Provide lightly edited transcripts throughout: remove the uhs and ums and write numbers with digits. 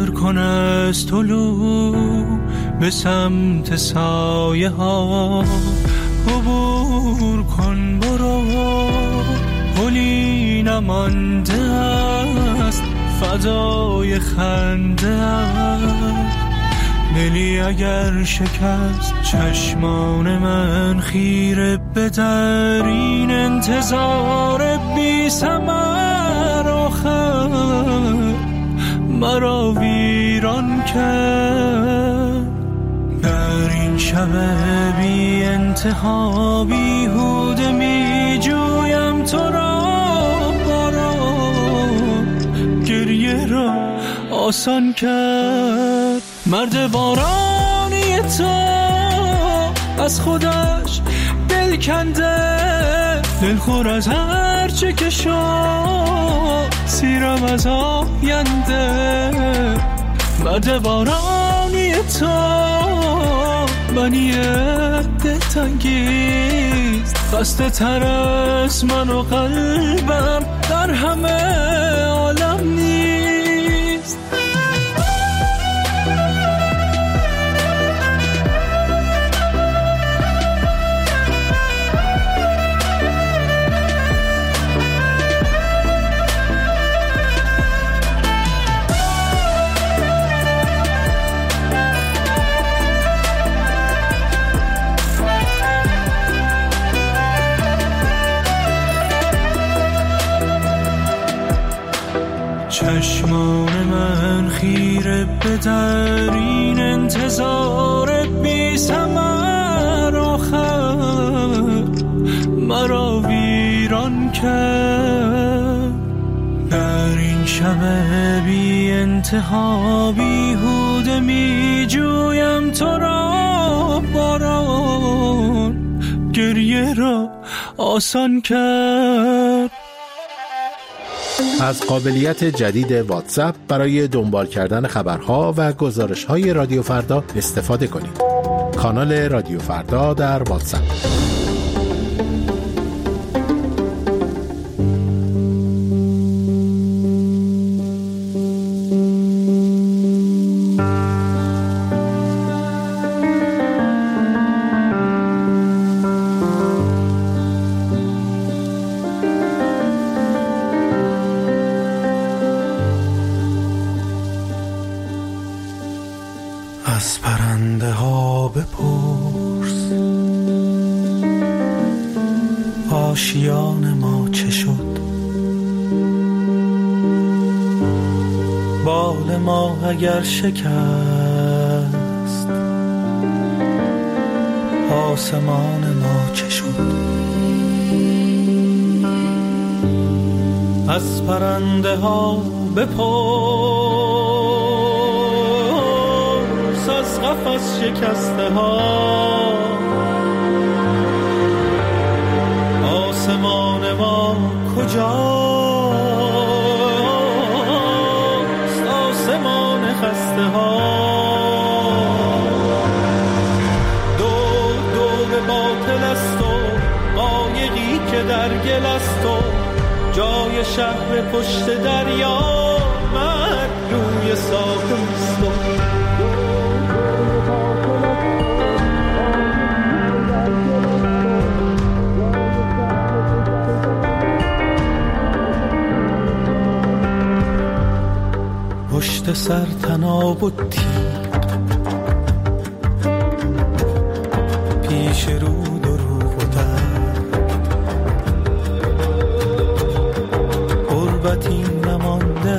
کن از طلوع به سمت سایه ها، عبور کن برو، پلی نمانده است فضای خنده است. دلی اگر شکست چشمان من خیره به در این انتظار بی ثمر، آخر مرا ویران کرد. در این شب بی انتها بیهوده می جویم تو را، باران گریه را آسان کرد. مرد بارانی تو از خودش دل کنده، دلخور از هر چه که شد، سیرم از آینده. مرد بارانی تو منی دلتنگیست، خسته تر از من و قلبم در همه عالم نیست. چشمان من خیره به در این انتظار بی ثمر، آخر مرا ویران کرد. در این شب بی انتها بیهوده می جویم تو را، باران گریه را آسان کرد. از قابلیت جدید واتساپ برای دنبال کردن خبرها و گزارش‌های رادیو فردا استفاده کنید. کانال رادیو فردا در واتساپ. از پرنده ها بپرس آشیان ما چه شد، بال ما اگر شکست آسمان ما چه شد. از پرنده ها بپرس از قفس شکسته ها آسمان ما کجاست، آسمان خسته ها. دور باطل است و قایقی که در گل است و جای شهر پشت دریا مرد روی ساحل است. پشت سر تناب و تیغ پیش رود و روح و درد غربتی نمانده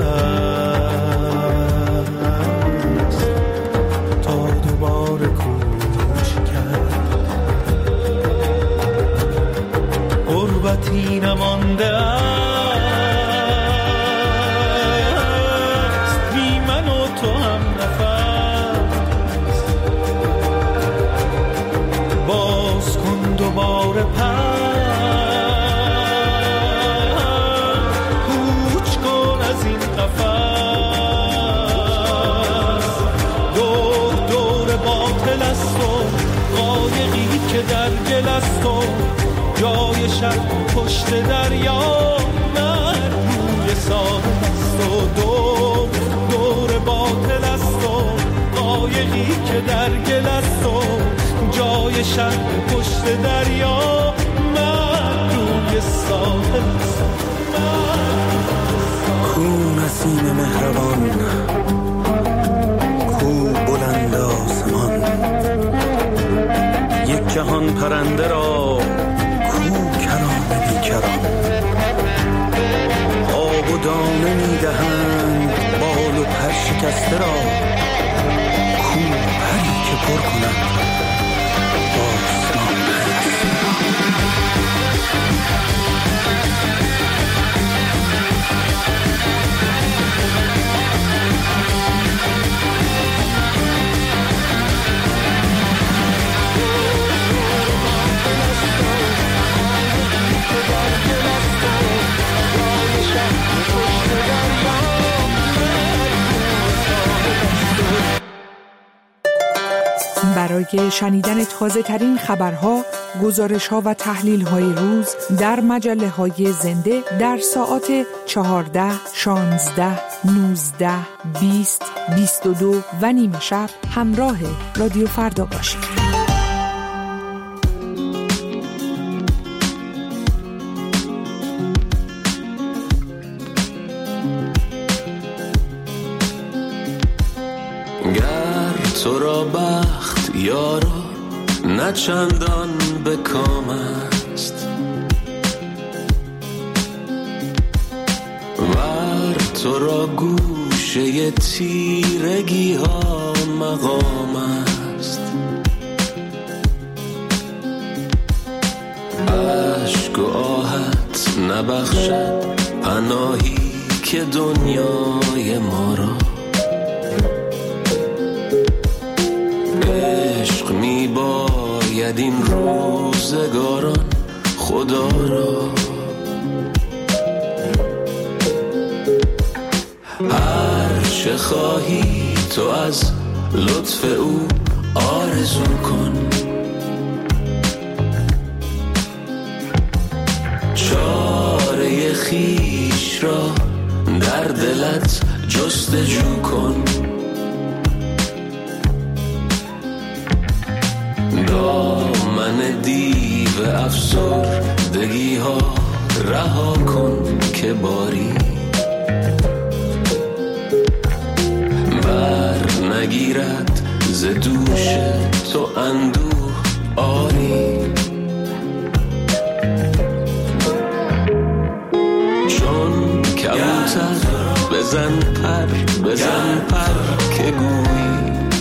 است تا دوباره کوچ کرد. غربتی نمانده است دوباره کوچ کن از این قفس. دور باطل است و قایقی که در گل است و جای شب پشت دریا مرد روی ساحل است و دور باطل پشت دریا، من روی ساحل. کو نسیم مهربان، کو بلند آسمان، یک جهان پرنده را کو کرام بیکران. آب و دانه میدهند بال و پر شکسته را، کو پری که پر کند آسمان. برای شنیدن تازه ترین خبرها، گزارش‌ها و تحلیل‌های روز در مجله‌های زنده در ساعات 14، 16، 19، 20، 22 و نیم شب همراه رادیو فردا باشید. تو را بخت یارا نه چندان به کام است، ور تو را گوشه تیرگی ها مقام است. عشق و آهت نبخشد پناهی که دنیای ما را، عشق می باید این روزگاران خدا را. هر چه خواهی تو از لطف او آرزو کن، چاره خویش را در دلت جستجو کن. دامن دیو افسردگی ها رها کن که باری بر نگیرد ز دوش تو اندوه آری. چون کبوتر بزن پر که گویی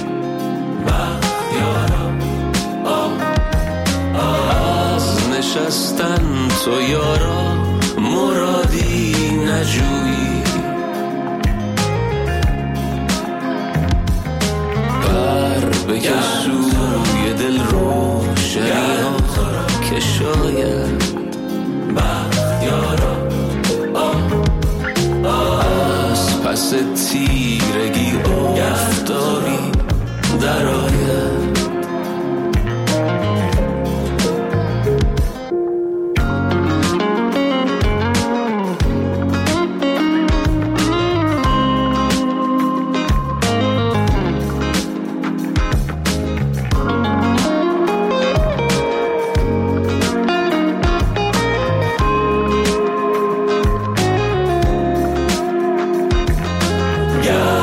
نشستن تو یارا مرادی نجویی. بر بکش سوی دل روشنی ها که شاید بختیارا از پس تیرگی آفتابی در آید. Yeah.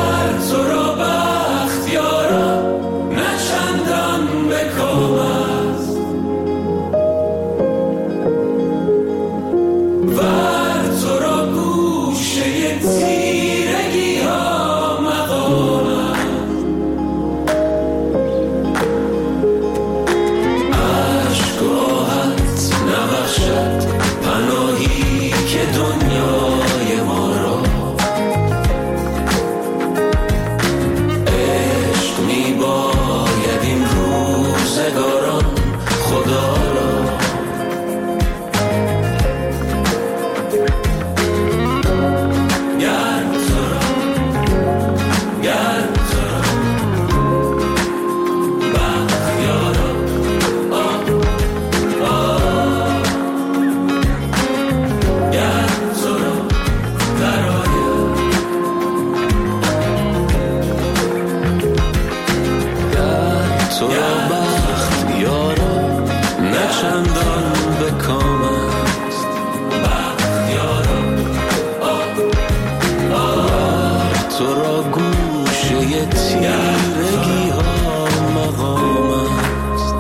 پای تیرگی ها مقام است.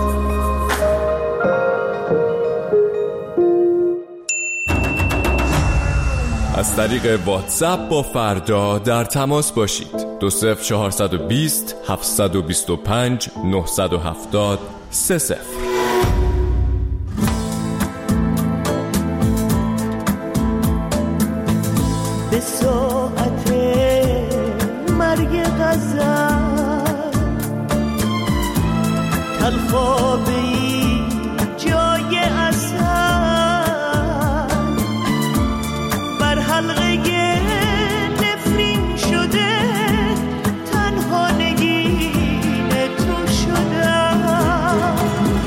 از طریق واتساپ با فردا در تماس باشید. 20420 725 970 30. به ساعت مرگ غزل تلخابه‌ای جای اصل بر حلقه نفرین شده تنها نگین تو شدم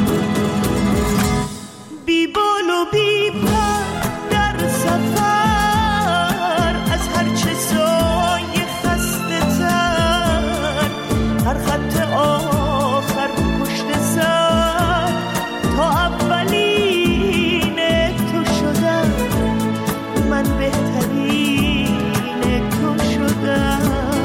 بی بال و بی پر در سفر از هر چه سایه خسته تر هر خط آخر پشت سر تا اولین تو شدم من بهترین تو شدم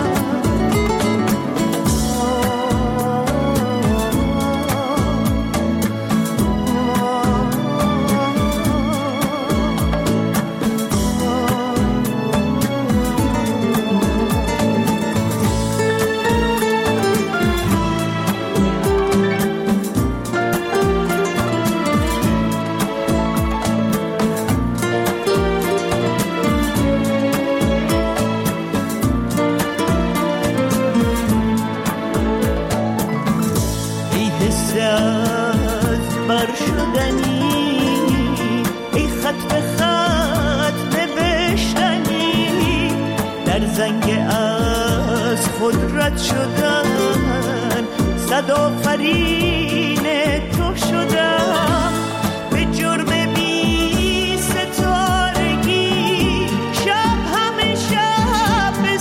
خودرت شدن صد آفرین تو شدم به جرم بی ستارگی شب همه شب به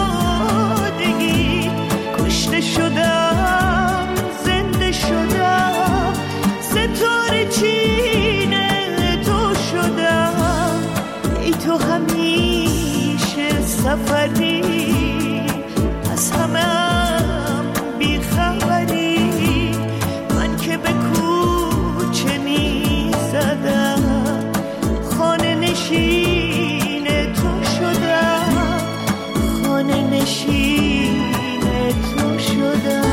سادگی کشته شدم زنده شدم ستاره چین تو شدم ای تو همیشه سفری از همم بی خبری من که به کوچه می زدم خانه نشین تو شدم خانه نشین تو شدم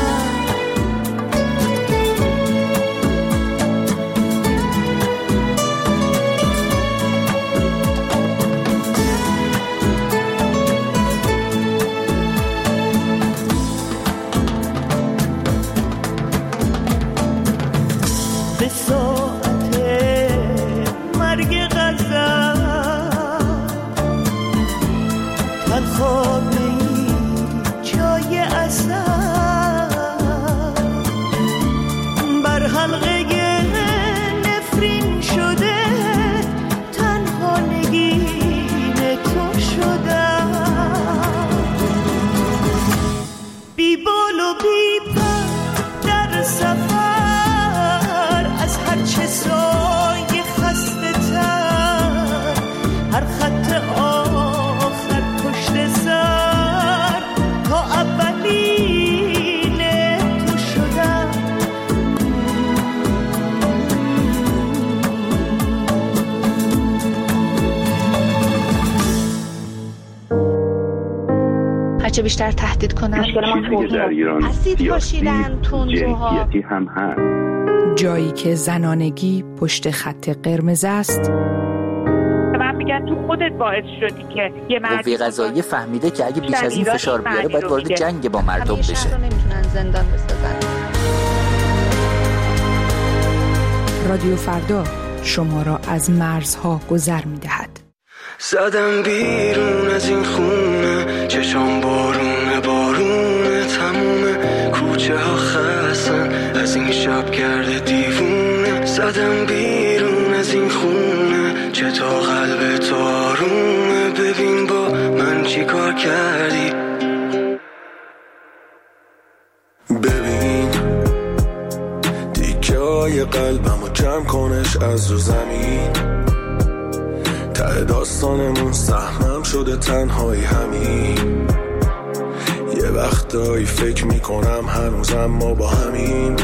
چه بیشتر تهدید کنن چیزی در ایران سیاسی جنسیتی هم هست. جایی که زنانگی پشت خط قرمز است. من میگن تو خودت باعث شدی که یه مرد قوه قضاییه فهمیده که اگه بیش از این فشار بیاره باید وارد جنگ با مردم بشه. شهر رو نمیتونن زندان بسازن. رادیو فردا شما را از مرزها گذر میدهد. زدم بیرون از این خونه چشام بارونه بارونه تمومه کوچه ها خستن از این شب کرده دیوونه زدم بیرون از این خونه چطور قلب تو آرومه ببین با من چی کار کردی ببین دیگه های قلبمو جمع کنش از رو زمین ته داستانمون سهمم شده تنهایی همین یه وقتایی فکر میکنم هنوزم ما با همین.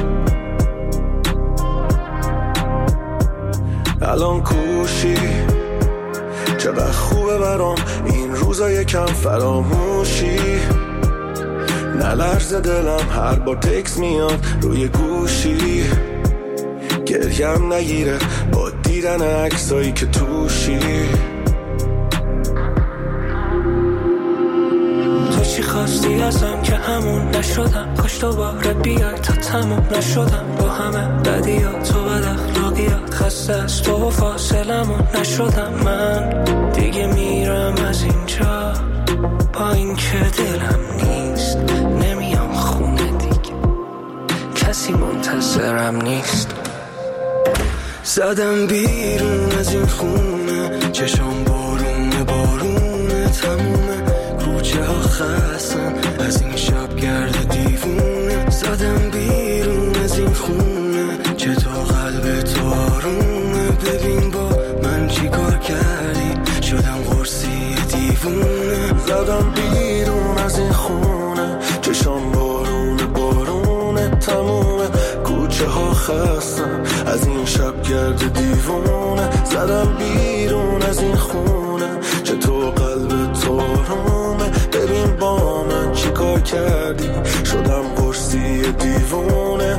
الان کوشی چقدر خوبه برام این روزا یکم فراموشی. نلرزه دلم هر بار تکس میاد روی گوشی. گریم نگیره با دیدن عکسایی که توشی. تو چی خواستی ازم که همون نشدم؟ کاش دوباره بیای تا تموم نشدم با همه بدیات و بد اخلاقیات. خسته از تو و فاصلمون نشدم من. دیگه میرم از اینجا با این که دلم نیست. نمیام خونه دیگه کسی منتظرم نیست. زدم بیرون از این خونه چشام بارونه بارونه تمومه. کوچه ها خستن از این شب گرد دیوونه. زدم بیرون از این خونه چطور قلب تو آرومه. ببین با من چی کار کردی شدم قرصی دیوونه. زدم بیرون از این خونه چشام بارونه بارونه تمومه. کوچه ها خستن از این شب گرد دیوونه. زدم بیرون از این خونه چطور قلب تو آرومه. ببین با من چی کار کردی شدم قرصی دیوونه.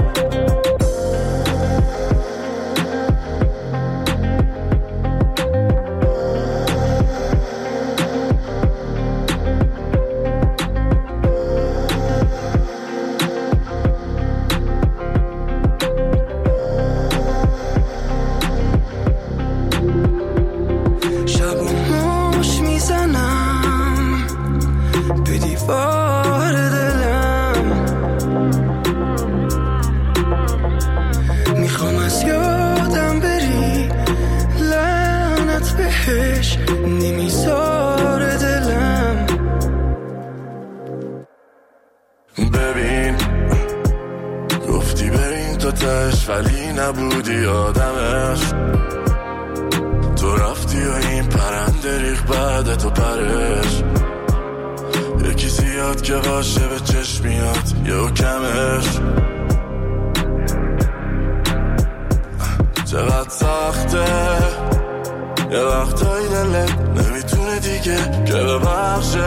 ولی نبودی آدمش. تو رفتی و این پرنده ریخ بعد تو پرش. یکی زیاد که باشه به چشم میاد یا کمش. چقدر سخته یه وقتایی دلت نمیتونه دیگه که ببخشه.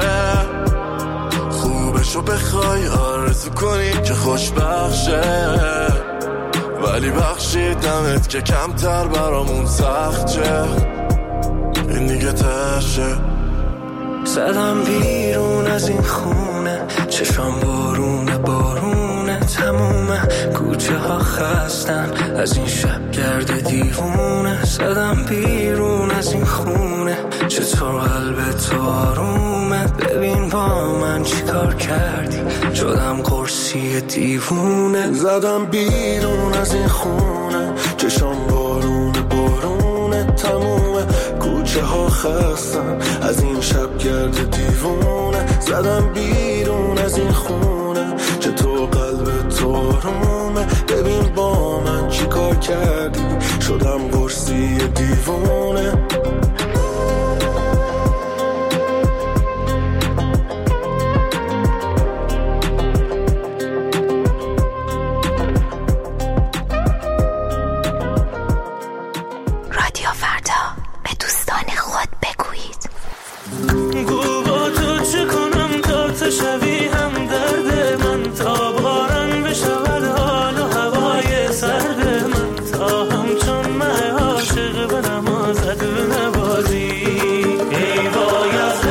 خوبشو بخوای آرزو کنی که خوشبخشه. ولی بخشیدمت که کمتر برامون سخت شه. این دیگه تشه. زدم بیرون از این خونه چشام بارونه بارونه تمومه. کوچه ها خستن از این شب گرد دیوونه. زدم بیرون از این خونه چطور قلب تو آرومه. ببین با من چی کار کردی شدم قرصی دیوونه. زدم بیرون از این خونه چشام بارونه بارونه تمومه. کوچه ها خستن از این شب گرد دیوونه. زدم بیرون از این خونه چطور قلب تو آرومه. ببین با من چی کار کردی شدم قرصی دیوونه. رادیو فردا به دوستان خود بگویید. گو با تو چه کنم تا تو شوی هم درد من. تا باران بشود حال و هوای سرد من. تا همچون مه عاشق به نمازد و نوازی. ای وای از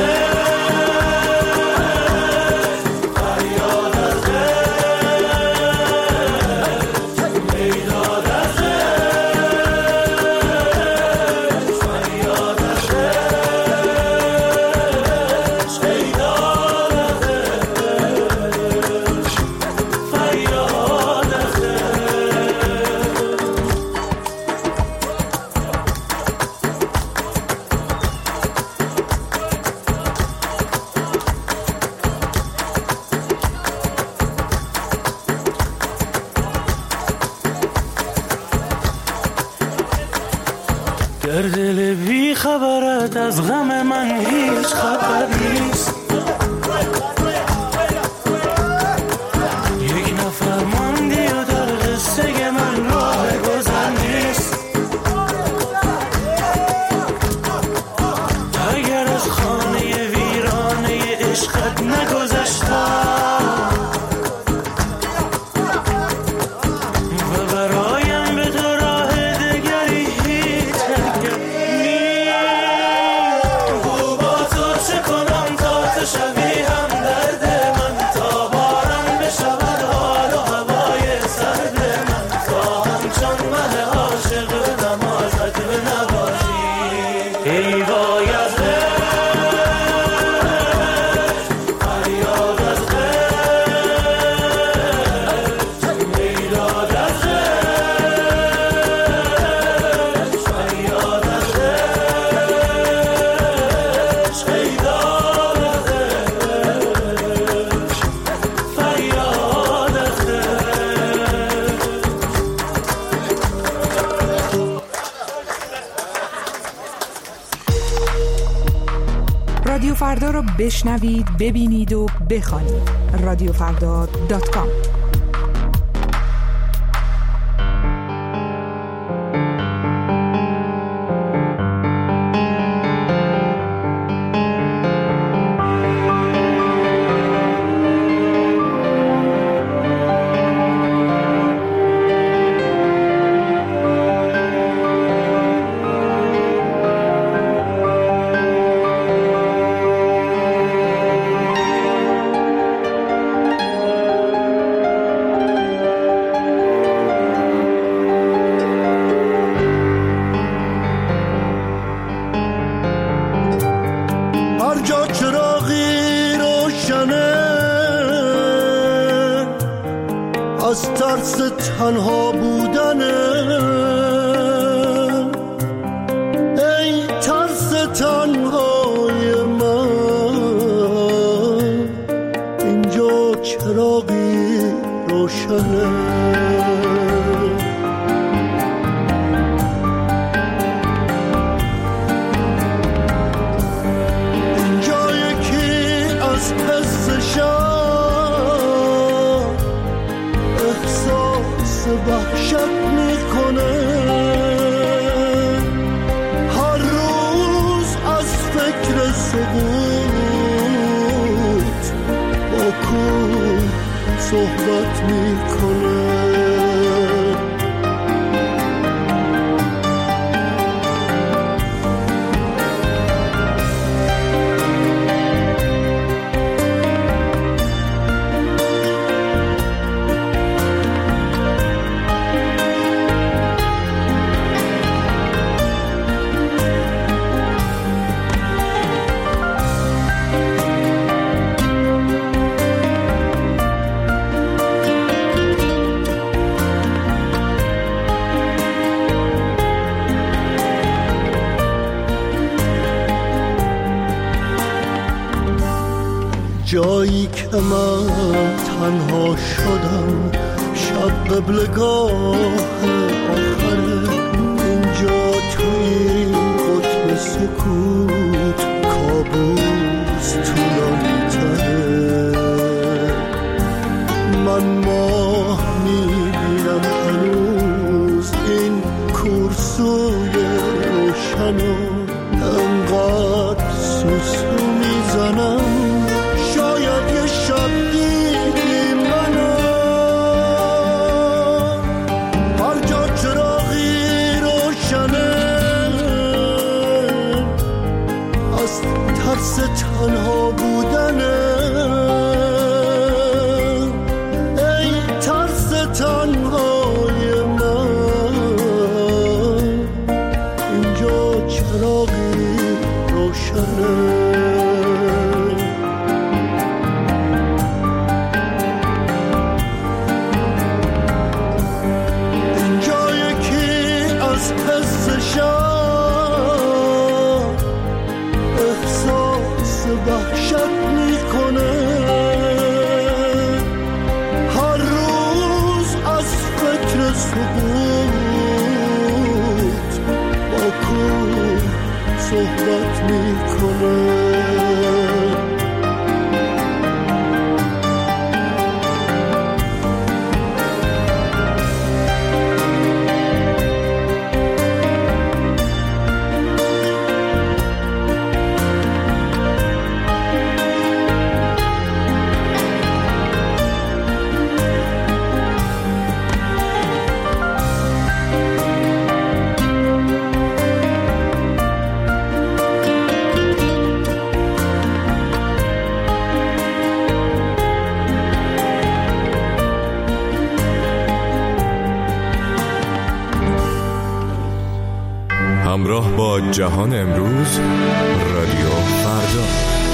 در دل بی خبرت از غم من هیچ خبر نیست. فردا را بشنوید، ببینید و بخوانید. رادیوفردا.com. از ترس تنها بودنه، ای ترس تنهای من، اینجا چراغی روشنه. وحشت میکنه، هر روز از فکر سقوط با کوه صحبت میکنه. جایی که من تنها شدم، شب قبلگاه آخره، اینجا توی قطب سکوت کابوس طولانی تره. من ماه میبینم هنوز این کورسوی روشنو، انقدر سوسو میزنم شاید یه شب دیدی منو. هر جا چراغی روشنه، از ترس تنها بودنه، ای ترس تنهای من، اینجا چراغی روشنه. وحشت میکنه، هر روز از فکر سقوط با کوه صحبت میکنه. همراه با جهان امروز، رادیو فردا.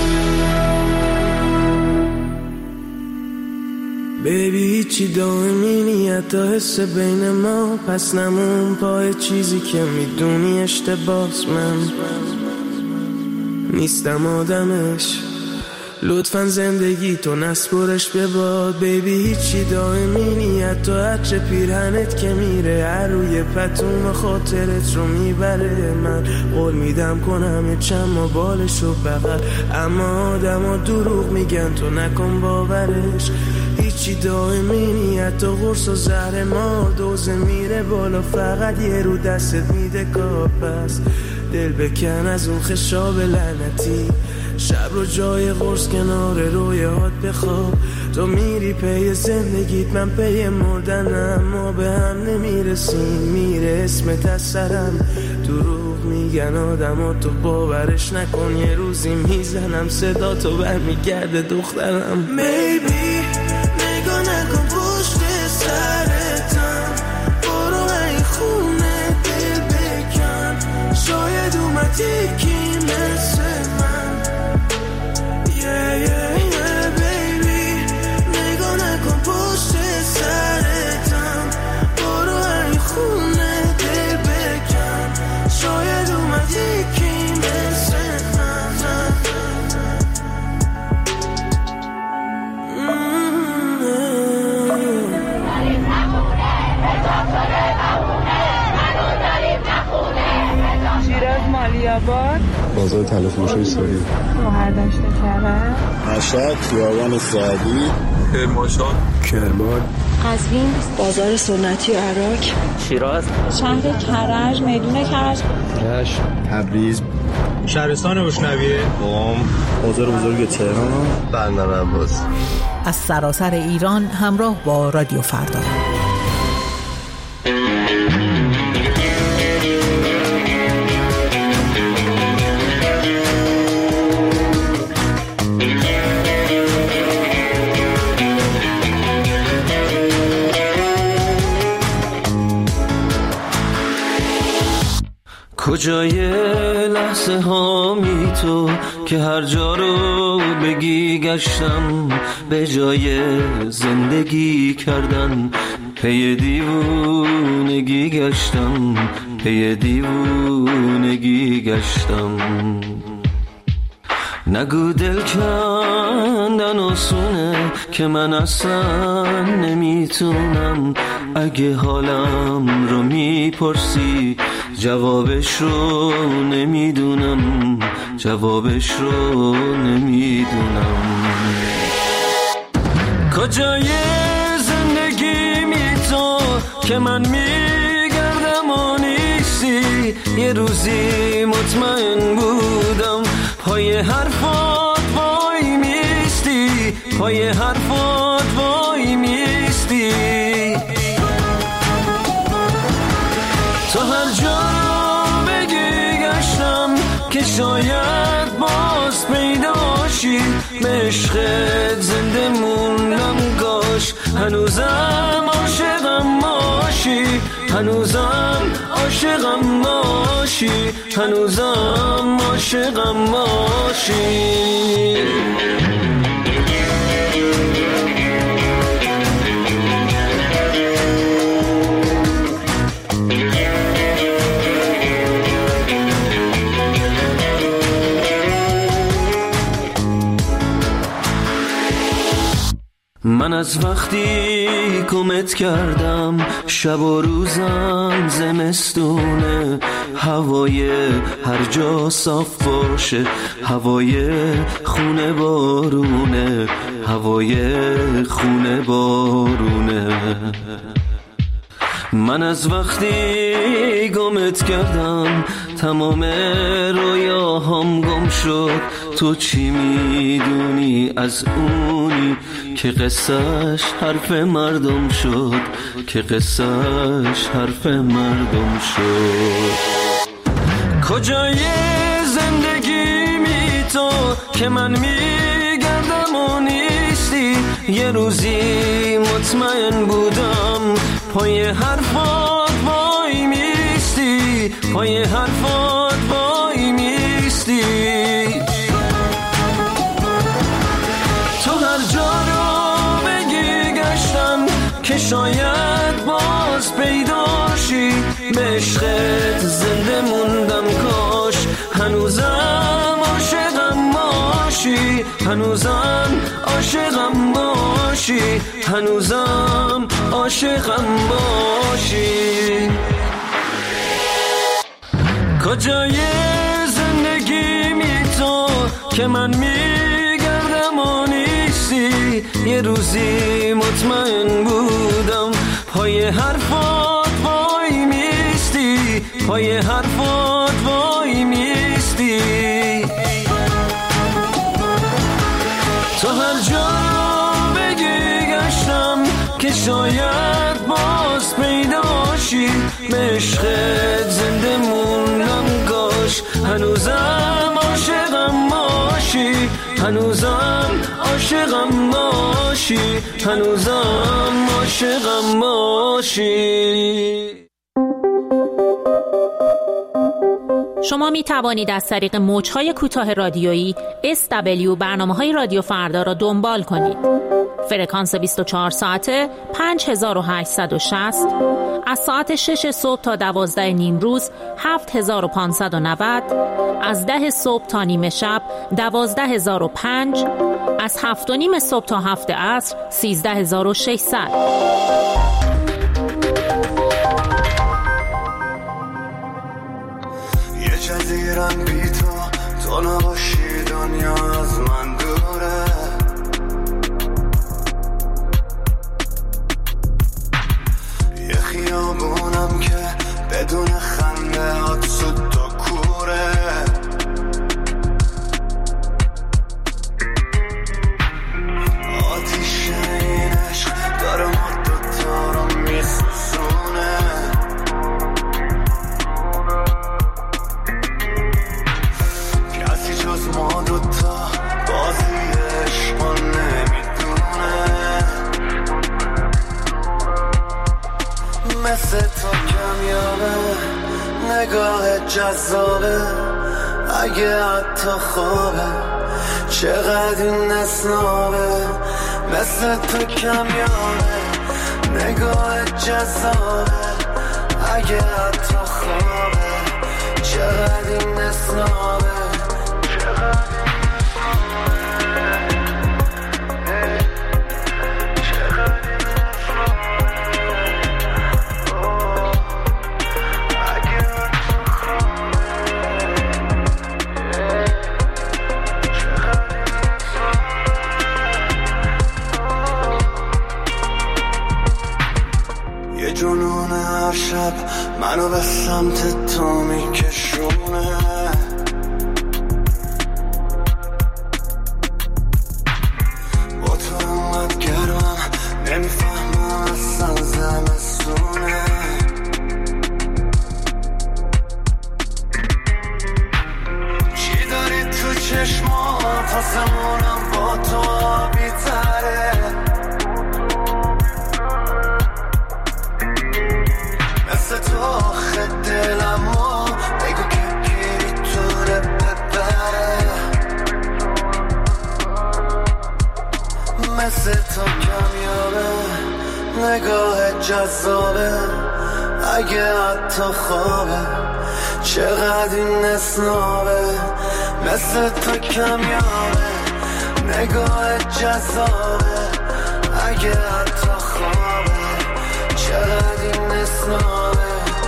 بیبی هیچی دائمی نیت تا حس بین ما، پس نمون پای چیزی که میدونی اشتباس. من نیستم آدمش، لطفاً زندگی تو نسپرش به باد بیبی، هیچی دائمی نیت تو عطر پیرهنت که میره هر روی پتوم خاطرت رو میبره. من قول میدم کنم چند ما بالشو بغل، اما آدم ها دروغ میگن تو نکن باورش. هیچی دائمی نیت تو قرص و زهر ما دوزه میره بالا، فقط یه رو دستت میده کار. پس دل بکن از اون خشاب لعنتی، شب رو جای قرص کنار رویات بخواب. تو میری پی زندگیت من پی مردنم، ما به هم نمیرسیم میره اسمت از سرم. دروغ میگن آدم ها تو باورش نکن، یه روزی میزنم صدا تو برمیگرده دخترم. بیبی نگاه نکن پشت سرتم، برو این خونه دل بکن، شاید اومد یکی مثل من. بیبی نگاه نکن پشت سرتم، برو این خونه دل بکن، شاید اومد یکی مثل من. شیراز مالیاباد، بازار طلا فروشی سوری، مهردشت کرد، مشهد، خیابان سعدی، کرمانشاه، کرمان، قزوین، بازار سنتی عراق، شیراز، شهر کرج، میدون کرج، رشت، تبریز، شهرستان روشنویه، قم، بازار بزرگ تهران، بندر عباس. از سراسر ایران همراه با رادیو فردا. کجای لحظه هامی تو که هر جا رو بگی گشتم، به جای زندگی کردن پی دیوونگی گشتم، پی دیوونگی گشتم. نگو دل کندن آسونه که من اصلا نمیتونم، اگه حالم رو میپرسی جوابش رو نمیدونم، جوابش رو نمیدونم. کجای زندگی می تو که من میگردم و نیستی، یه روزی مطمئن بودم پای حرفات وای میستی، پای حرفات وای میستی. تو هر جا رو بگی گشتم که شاید باز پیداشی، به عشقت زنده موندم کاش هنوزم عاشقم باشی، هنوزم عاشقم باشی، هنوزم عاشقم باشی. من از وقتی گمت کردم شب و روزم زمستونه، هوای هر جا صاف باشه، هوای خونه بارونه، هوای خونه بارونه. من از وقتی گمت کردم تمام رویاهام گم شد، تو چی میدونی از اونی که قصهش حرف مردم شد، که قصهش حرف مردم شد. کجای زندگی می تو که من میگردم و نیستی، یه روزی مطمئن بودم پای حرفات وای میستی، پای حرفات وای میستی. تو هر جا رو بگی گشتم که شاید باز پیداشی، به عشقت زنده موندم کاش هنوزم عاشقم باشی، باشی، هنوزم عاشقم باشی، هنوزم عاشقم باشی. کجای زندگی می تو که من میگردم و نیستی؟ یه روزی مطمئن بودم پای حرفات وای میستی، پای حرفات وای میستی. تو هر جا بگی گشتم که شاید باز پیداشی، به عشقت زنده موندم کاش هنوزم عاشقم باشی، هنوزم عاشقم باشی، هنوزم عاشقم باشی. شما می توانید از طریق موج‌های کوتاه رادیویی SW برنامه‌های رادیو فردا را دنبال کنید. فرکانس 24 ساعته 5860، از ساعت 6 صبح تا 12 نیم روز 7590، از 10 صبح تا نیمه شب 12005، از 7 و نیم صبح تا 7 عصر 13600. جزیرم بی تو نباشی دنیا از من دوره. یه خیابونم که بدون خنده هات سود تا کوره. آتیش این عشق داره ما دوتا رو میسوزونه. ما دوتا بازی عشقا نمیدونه. مثل تو کمیابه نگاه جذابه، اگه حتی خوابه چقدر این نسنابه. مثل تو کمیابه نگاه جذابه، اگه حتی خوابه چقدر این نسنابه. یه جنون هر شب منو به سمت تو میکشونه. با تو انقدر گرم نمیفهمم اصلا زمستونه. چی داری تو چشمات آسمونم با تو آبی تره. مثل تو آخه دلمو بگو که گیری تونه ببره. مثل تو کمیابه نگاه جذابه، اگه حتی خوابه چقدر این نسنابه. مثل تو کمیابه نگاه جذابه، اگه حتی خوابه چقدر این نسنابه.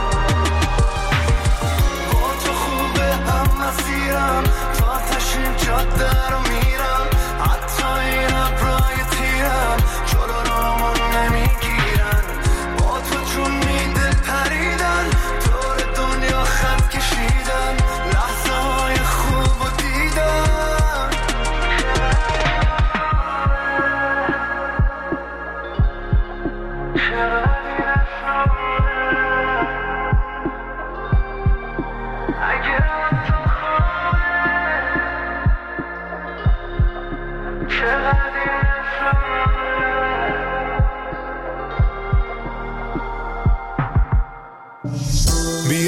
با تو خوبه هم مسیرم، تا تشین جاده رو میرم. حتی این ابرای تیرم جلو رامون نمیگیرن. با تو چون میده پریدن دور دنیا خط کشیدن. لحظه های خوب و دیدن.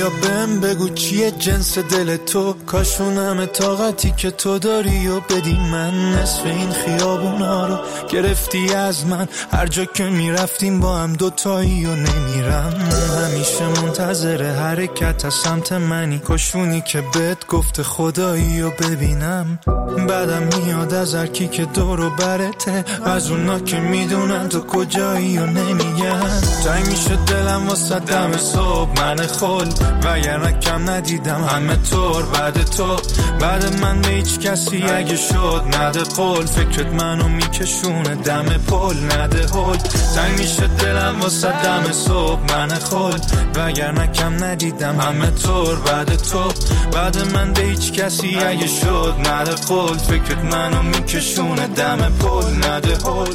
بیا بهم بگو چیه جنس دل تو، کاشون همه طاقتی که تو داری و بدی من. نصف این خیابونا رو گرفتی از من، هر جا که میرفتیم با هم دوتایی و نمیرم. همیشه منتظر حرکت از سمت منی، کاشونی که بهت گفته خدایی و ببینم. بعدم میاد از هر کی که دور و برته، از اونا که میدونن تو کجایی و نمیگن. تنگ میشه دلم واسه دم صبح من خل، وگرنه کم ندیدم همه طور بعد تو. بعد من به هیچ کسی اگه شد نده قول، فکرت منو میکشونه دم پل نده هل. تنگ میشه دلم واسه دم صبح من خل، وگرنه کم ندیدم همه طور بعد تو. بعد من به هیچ کسی اگه شد نده قول، فکرت منو میکشونه دم پل نده هل.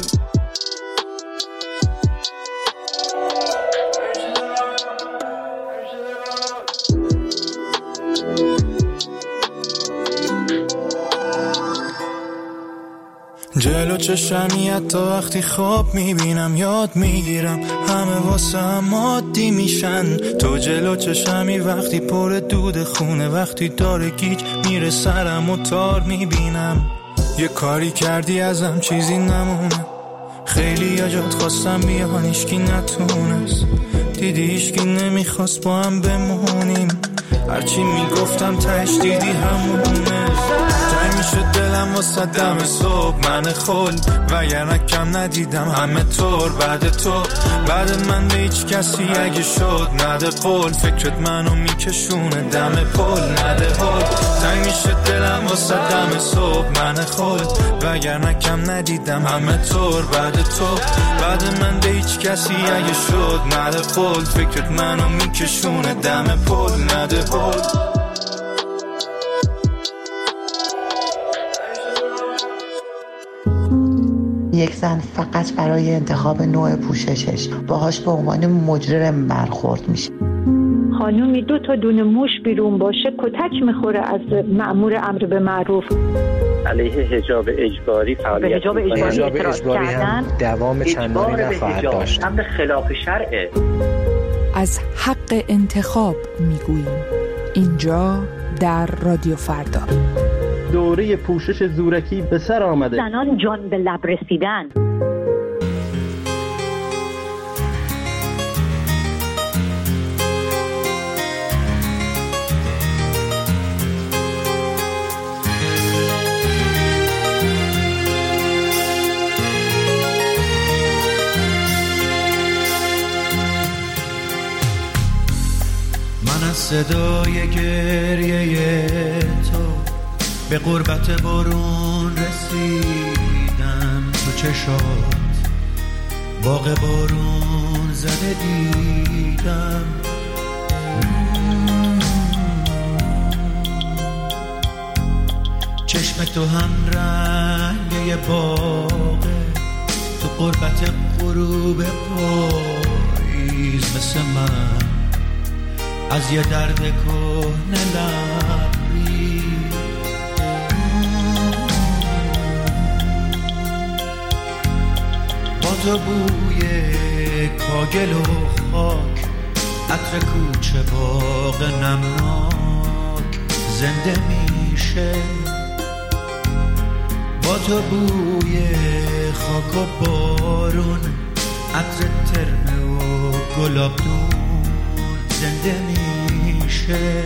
جلو چشمی حتی وقتی خواب میبینم یاد میگیرم، همه واسه هم عادی میشن. تو جلو چشمی وقتی پر دود خونه، وقتی داره گیج میره سرم و تار میبینم. یه کاری کردی ازم چیزی نمونه، خیلی یا جات خواستم بیان ایشکی نتونست، دیدی ایشکی نمیخواست با هم بمونیم، هرچی میگفتم تش دیدی همونه. تنگ میشه دلم واسه دم صبح من خل، وگرنه کم ندیدم همه طور بعد تو. بعد من به هیچ کسی اگه شد نده قول، فکرت منو میکشونه دم پل نده هل. تنگ میشه دلم واسه دم صبح من خل، وگرنه کم ندیدم همه طور بعد تو. بعد من به هیچ کسی اگه شد نده قول، فکرت منو میکشونه دم پل نده هل. یک زن فقط برای انتخاب نوع پوششش باهاش به عنوان مجرم برخورد میشه. خانومی 2 تا دونه موش بیرون باشه کتک میخوره از مأمور امر به معروف. علیه حجاب اجباری فعالیت حجاب اجباری هم دوام چندانی نخواهد داشت. امر خلاف شرعه. از حق انتخاب میگوییم اینجا در رادیو فردا. دوره پوشش زورکی به سر آمده. زنان جان به لب رسیدن. من از صدای گریه تو به غربت بارون رسیدم، تو چشات باغ بارون زده دیدم. چشم تو هم رنگ باغه، تو غربت غروب پاییز مثل من از یه درد کهنه لبری. با تو بوی کاگل و خاک، عطر کوچه باغ نمناک زنده میشه. با تو بوی خاک و بارون، عطر ترمه و گلابدون زنده میشه.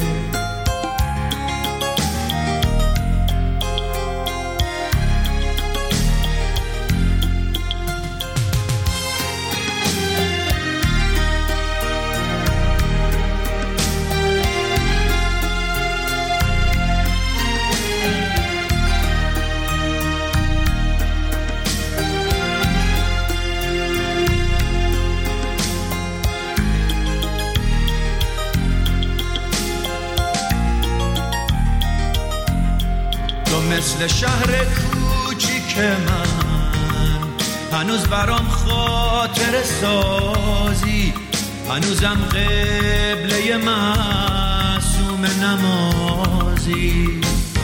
مثل شهر کوچیک من هنوز برام خاطر سازی، هنوزم قبله معصوم نمازی.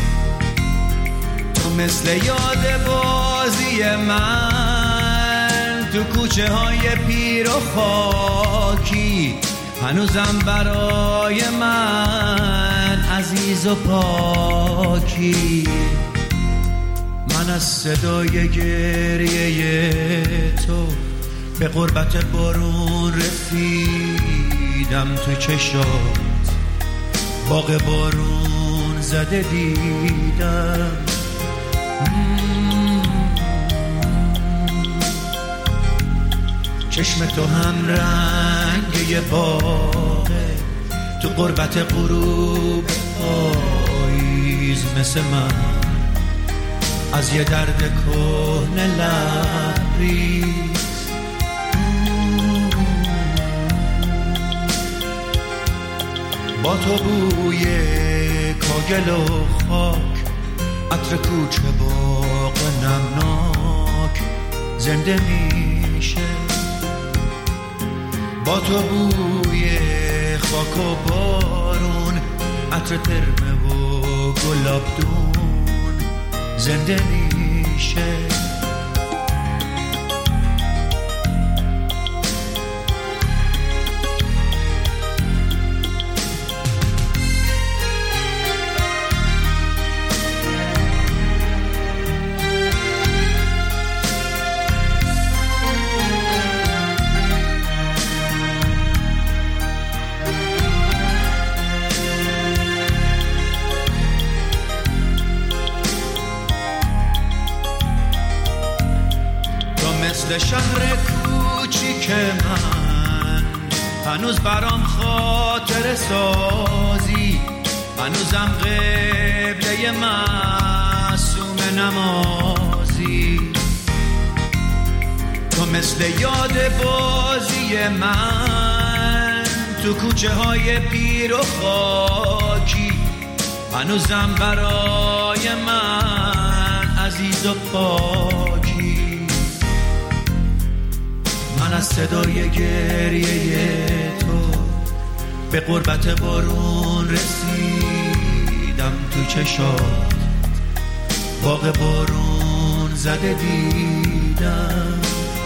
تو مثل یاد بازی من تو کوچه های پیر و خاکی، هنوزم برای من عزیز و پاکی. من از صدای گریه تو به غربت بارون رسیدم تو چشات، باغ بارون زده دیدم. چشم تو هم رنگ یه باغه تو غربت غروب پاییز، مثل من از یه درد کهنه لبریز. با تو بوی کاگل و خاک، عطر کوچه باغ نمناک زنده میشه. با تو بوی خاک و بارون، عطر ترمه و گلابدون زنده میشه. مثل شهر کوچیک من هنوز برام خاطر سازی، هنوزم قبله معصوم نمازی. تو مثل یاد بازی من تو کوچه های پیر و خاکی، هنوزم برای من عزیز و پاکی. من از صدای گریه تو به غربت بارون رسیدم تو چشات، باغ بارون زده دیدم.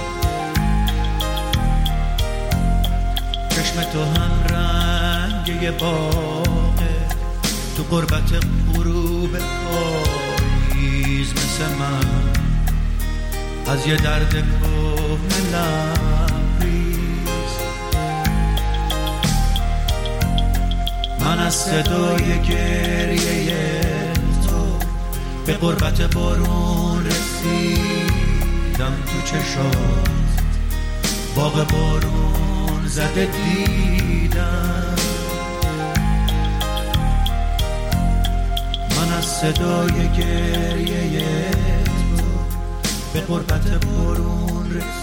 چشم تو هم رنگ یه باغه تو غربت غروب پاییز، مثل من از یه درد کهنه لبریز. من از صدای گریه تو به غربت بارون رسیدم تو چشات، باغ بارون زده دیدم. من از صدای گریه به غربت بارون رسید.